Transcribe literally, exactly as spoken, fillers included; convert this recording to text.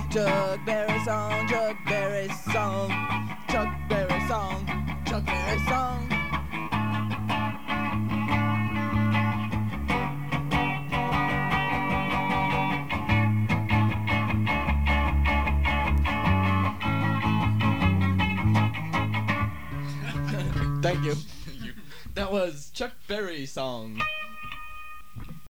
Chuck Berry song, Chuck Berry song, Chuck Berry song, Chuck Berry song. Thank you. That was Chuck Berry song.